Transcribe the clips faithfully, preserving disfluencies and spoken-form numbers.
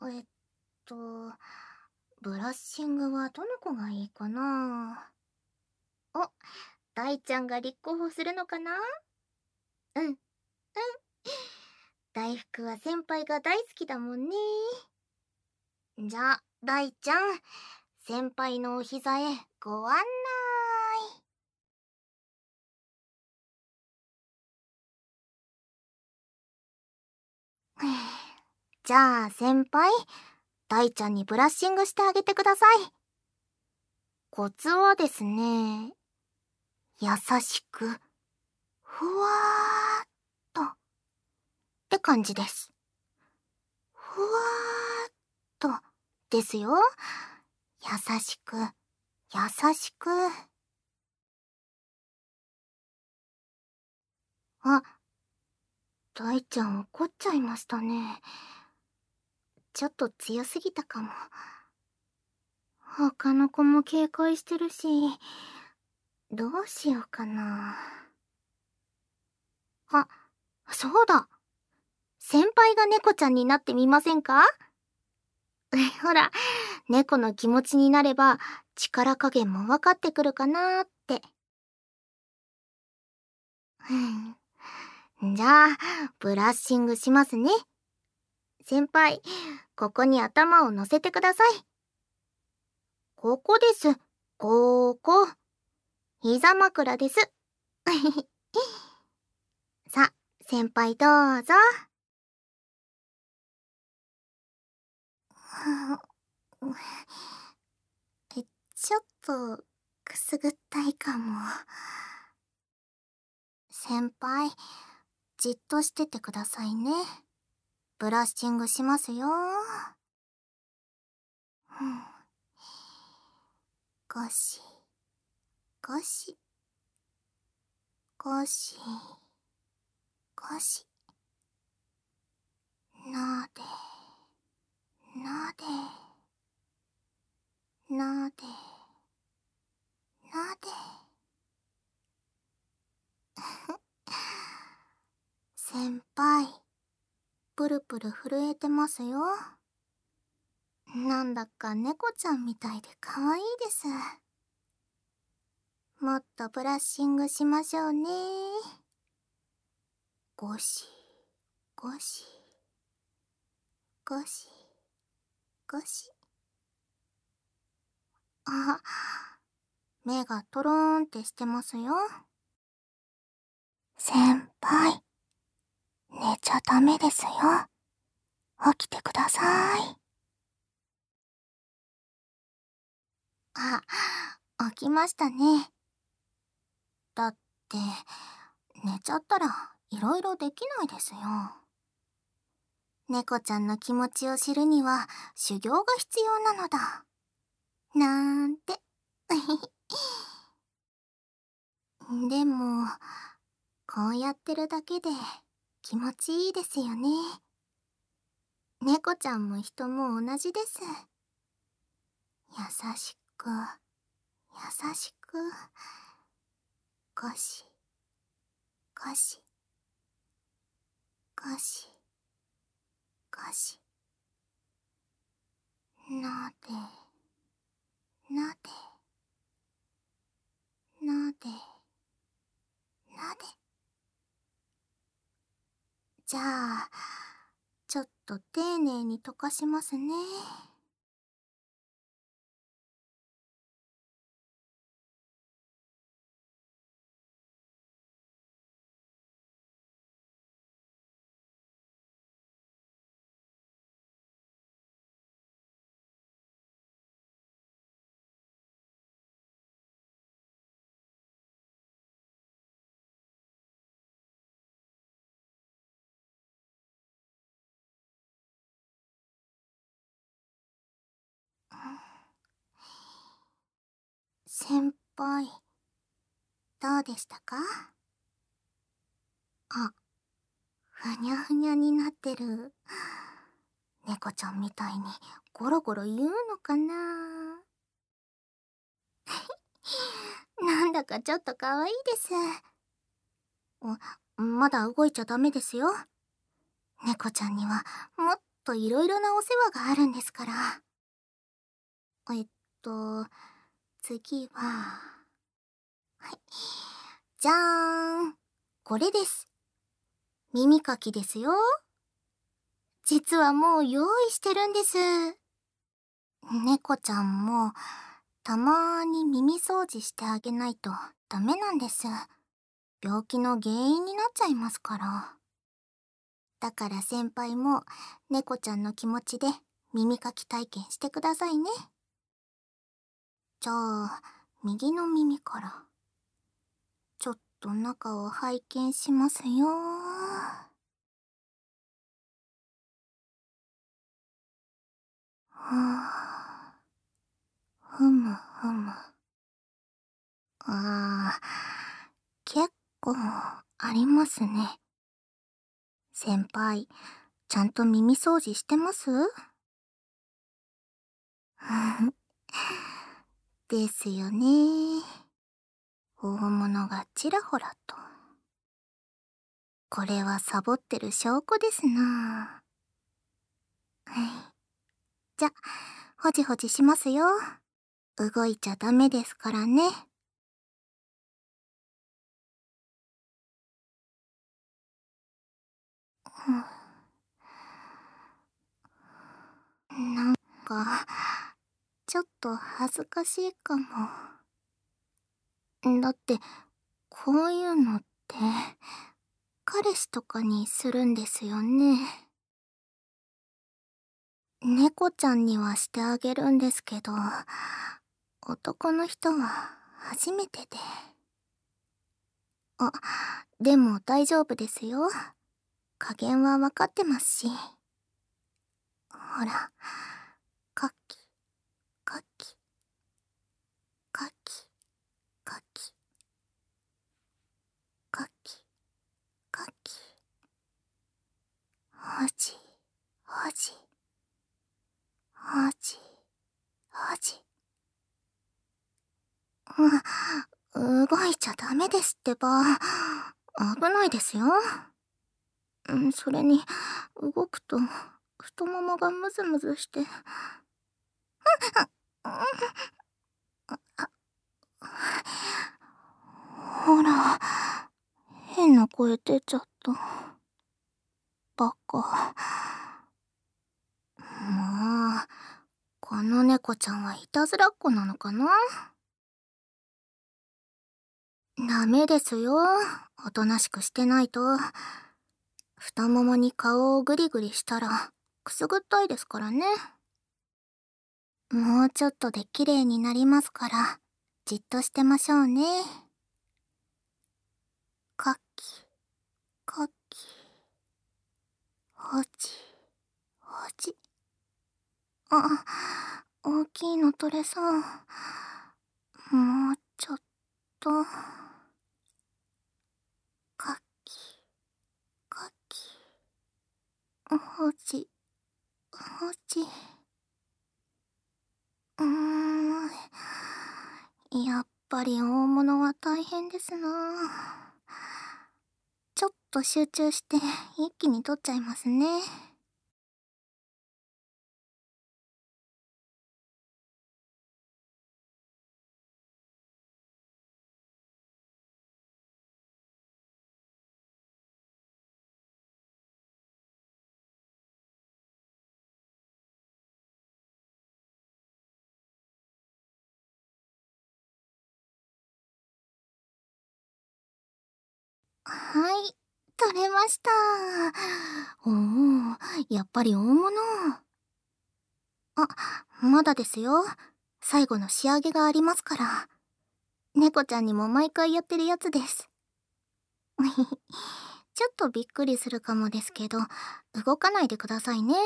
えっと、ブラッシングはどの子がいいかな。お、大ちゃんが立候補するのかな。うん、うん。大福は先輩が大好きだもんね。じゃあ、大ちゃん、先輩のお膝へご案内。じゃあ、先輩、大ちゃんにブラッシングしてあげてください。コツはですね、優しく、ふわーっと、って感じです。ふわーっと、ですよ。優しく、優しく。あ、大ちゃん怒っちゃいましたね。ちょっと強すぎたかも。他の子も警戒してるし、どうしようかな。あ、そうだ。先輩が猫ちゃんになってみませんか？ほら、猫の気持ちになれば力加減も分かってくるかなーって。うん、じゃあ、ブラッシングしますね。先輩、ここに頭を乗せてください。ここです。ここ。膝枕です。さ、先輩どうぞ。え、ちょっと、くすぐったいかも。先輩、じっとしててくださいね。ブラッシングしますよ。うん、ゴシ、ゴシ、ゴシ、ゴシ。なで、なで、なで、なで。先輩、プルプル震えてますよ。なんだか猫ちゃんみたいで可愛いです。もっとブラッシングしましょうね。ゴシ、ゴシ、ゴシ、ゴシ。あ、目がトローンってしてますよ。先輩、寝ちゃダメですよ。起きてください。あ、起きましたね。だって、寝ちゃったらいろいろできないですよ。猫ちゃんの気持ちを知るには修行が必要なのだ。なんて。でも、こうやってるだけで気持ちいいですよね。猫ちゃんも人も同じです。優しく、優しく、ゴシ、ゴシ、ゴシ、ゴシ。なで、なで、なで、なで。じゃあ、ちょっと丁寧に溶かしますね。先輩、どうでしたか？あ、ふにゃふにゃになってる。猫ちゃんみたいにゴロゴロ言うのかな。なんだかちょっと可愛いです。お、まだ動いちゃダメですよ。猫ちゃんにはもっといろいろなお世話があるんですから。えっと、次は、はい。じゃーん。これです。耳かきですよ。実はもう用意してるんです。猫ちゃんも、たまーに耳掃除してあげないとダメなんです。病気の原因になっちゃいますから。だから先輩も、猫ちゃんの気持ちで耳かき体験してくださいね。じゃあ、右の耳から。ちょっと中を拝見しますよ。はぁ。ふむふむ。あー、結構ありますね。先輩、ちゃんと耳掃除してます？ですよね。大物がちらほらと。これはサボってる証拠ですな。はい。じゃ、ほじほじしますよ。動いちゃダメですからね。なんか、ちょっと恥ずかしいかも。だって、こういうのって、彼氏とかにするんですよね。猫ちゃんにはしてあげるんですけど、男の人は初めてで。あ、でも大丈夫ですよ。加減はわかってますし。ほら、カキ、カキ、カキ、カキ、カキ、カキ。ほじ、ほじ、ほじ、ほじ。うん、動いちゃダメですってば。危ないですよ。うん、それに、動くと、太ももがムズムズして。ほら、変な声出ちゃった。バカ。もう、この猫ちゃんはいたずらっ子なのかな？ダメですよ。おとなしくしてないと。太ももに顔をグリグリしたら、くすぐったいですからね。もうちょっとで綺麗になりますから、じっとしてましょうね。かき、かき、ほじ、ほじ。あ、大きいの取れそう。もうちょっと。かき、かき、ほじ、ほじ。うーん。やっぱり大物は大変ですな。ちょっと集中して一気に取っちゃいますね。はい、取れました。おお、やっぱり大物。あ、まだですよ。最後の仕上げがありますから。猫ちゃんにも毎回やってるやつです。ちょっとびっくりするかもですけど、動かないでくださいね。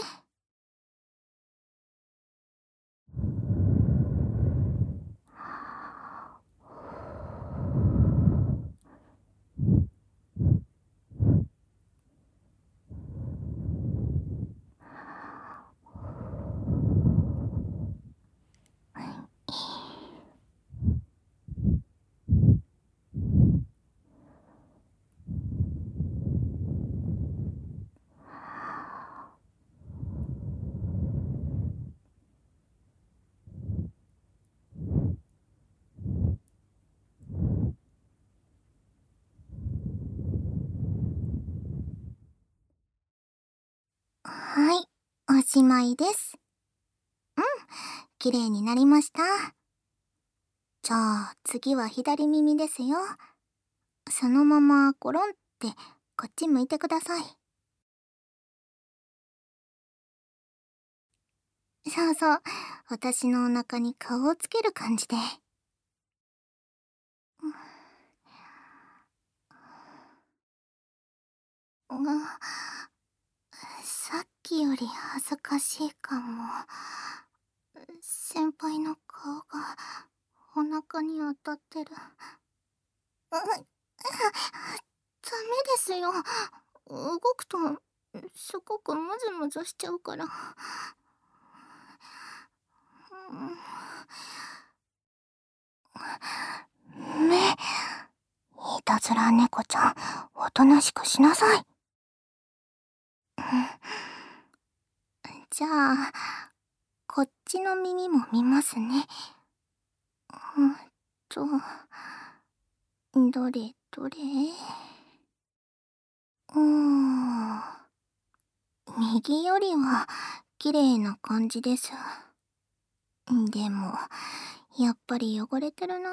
しまいです。うん、綺麗になりました。じゃあ次は左耳ですよ。そのままコロンってこっち向いてください。そうそう、私のお腹に顔をつける感じで。うん、さっきより恥ずかしいかも。先輩の顔がお腹に当たってる。うダメですよ。動くとすごくムズムズしちゃうから。目、いたずら猫ちゃん、おとなしくしなさい。じゃあこっちの耳も見ますね。うんとどれどれ。うーん、右よりは綺麗な感じです。でもやっぱり汚れてるな。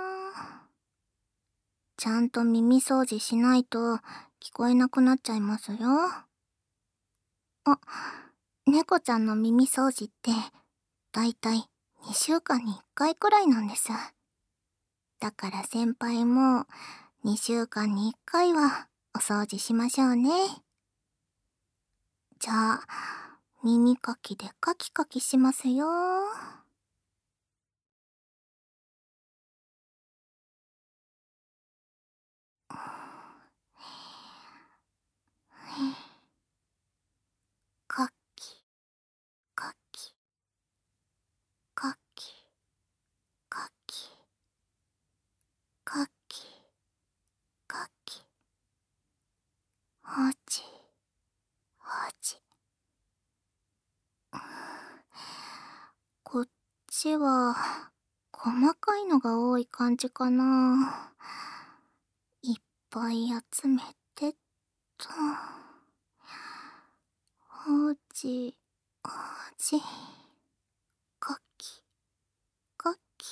ちゃんと耳掃除しないと聞こえなくなっちゃいますよ。あ、猫ちゃんの耳掃除ってだいたいにしゅうかんにいっかいくらいなんです。だから先輩もにしゅうかんにいっかいはお掃除しましょうね。じゃあ耳かきでカキカキしますよ。カキカキカキカキカキカキ、おちおち。こっちは細かいのが多い感じかな。いっぱい集めてっと。おちおち、かきかき。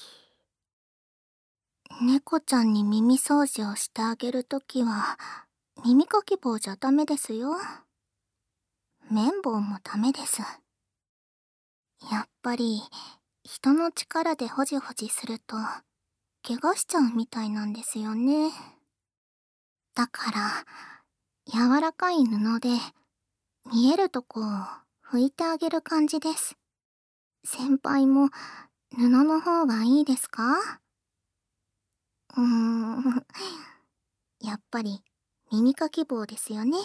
猫ちゃんに耳掃除をしてあげるときは耳かき棒じゃダメですよ。綿棒もダメです。やっぱり人の力でホジホジすると怪我しちゃうみたいなんですよね。だから柔らかい布で見えるとこを拭いてあげる感じです。先輩も布の方がいいですか？うーん、やっぱり耳かき棒ですよね。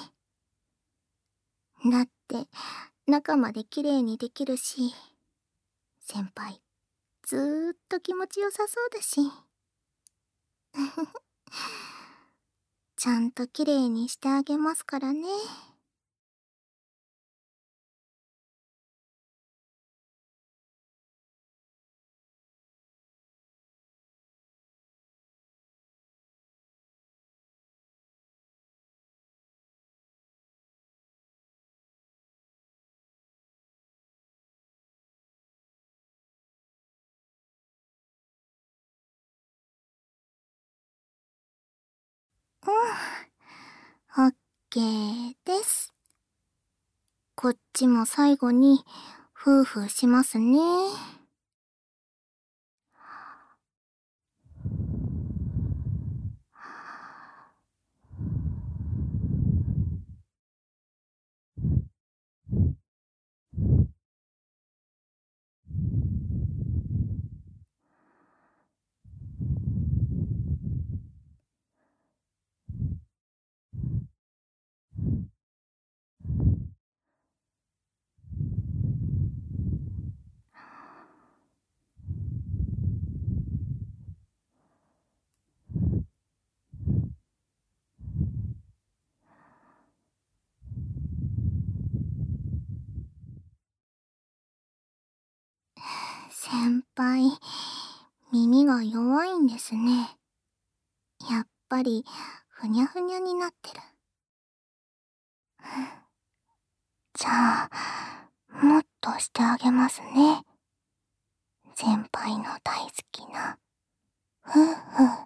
だって中まで綺麗にできるし、先輩ずーっと気持ちよさそうだし。ちゃんと綺麗にしてあげますからね。うん、オッケーです。こっちも最後にフーフーしますね。先輩、耳が弱いんですね。やっぱりふにゃふにゃになってる。じゃあもっとししてあげますね。先輩の大好きな、ふうふう。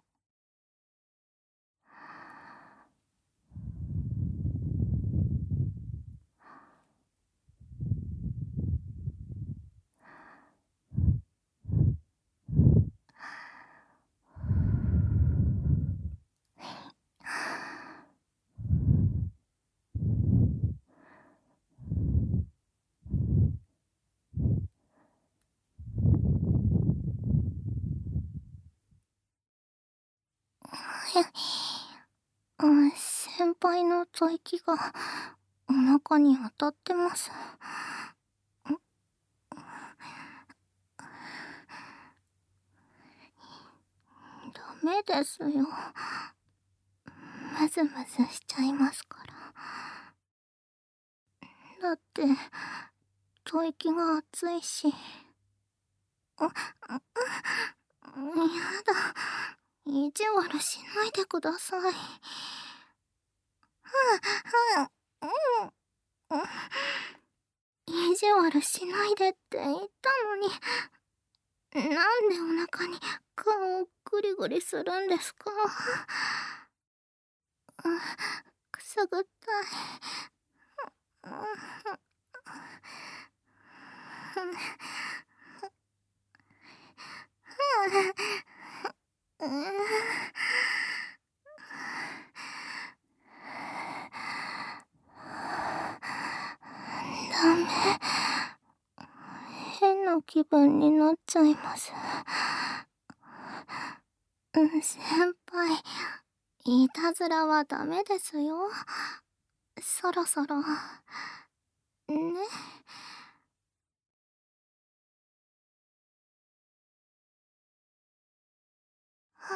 うん、先輩の吐息がお腹に当たってます。ダメですよ。ムズムズしちゃいますから。だって、吐息が熱いし。やだ。意地悪しないでください。意地悪しないでって言ったのに、なんでお腹に顔をグリグリするんですか？くすぐったい。ダメ。変な気分になっちゃいます。先輩、いたずらはダメですよ。そろそろ、ね。は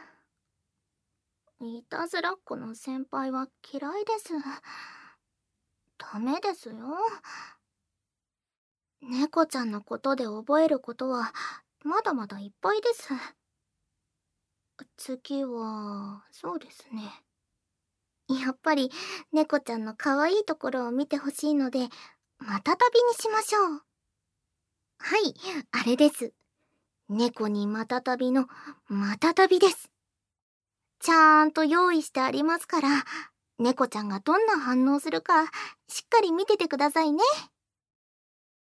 ぁ。いたずらっ子の先輩は嫌いです。ダメですよ。猫ちゃんのことで覚えることはまだまだいっぱいです。次は、そうですね。やっぱり猫ちゃんの可愛いところを見てほしいので、またたびにしましょう。はい、あれです。猫にまたたびのまたたびです。ちゃんと用意してありますから、猫ちゃんがどんな反応するかしっかり見ててくださいね。